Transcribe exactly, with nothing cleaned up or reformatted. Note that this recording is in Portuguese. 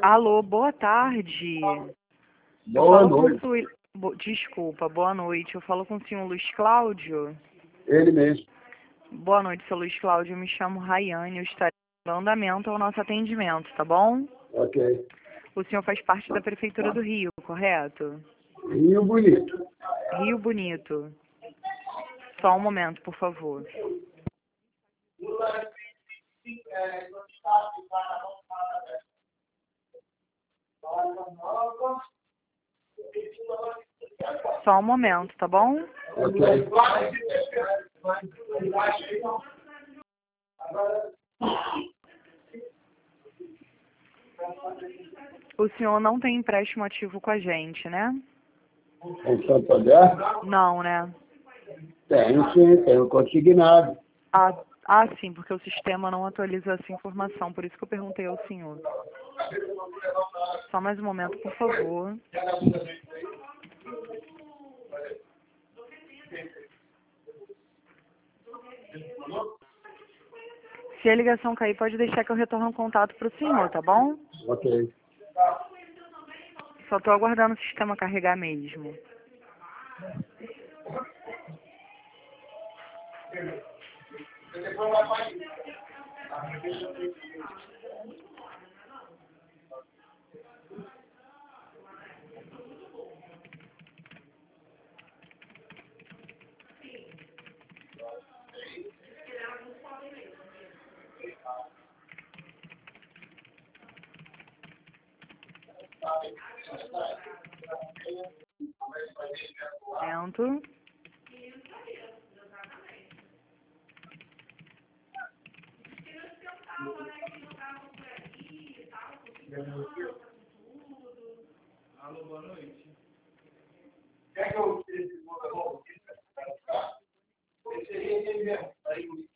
Alô, boa tarde. Eu Boa falo noite. com o... Bo- Desculpa, boa noite. Eu falo com o senhor Luiz Cláudio. Ele mesmo. Boa noite, seu Luiz Cláudio. Eu me chamo Rayane. Eu estarei dando andamento ao nosso atendimento, tá bom? Ok. O senhor faz parte da Prefeitura do Rio, correto? Rio Bonito. Rio Bonito. Só um momento, por favor. Só um momento, tá bom? Ok. O senhor não tem empréstimo ativo com a gente, né? Em Santander? Não, né? Tenho sim, tenho consignado. Ah, ah, sim, porque o sistema não atualiza essa informação, por isso que eu perguntei ao senhor. Só mais um momento, por favor. Se a ligação cair, pode deixar que eu retorno o contato para o senhor, tá bom? Ok. Só estou aguardando o sistema carregar mesmo. Momento. Alô, boa noite. Quer que eu tire esse botão? Esse seria ele mesmo. Aí,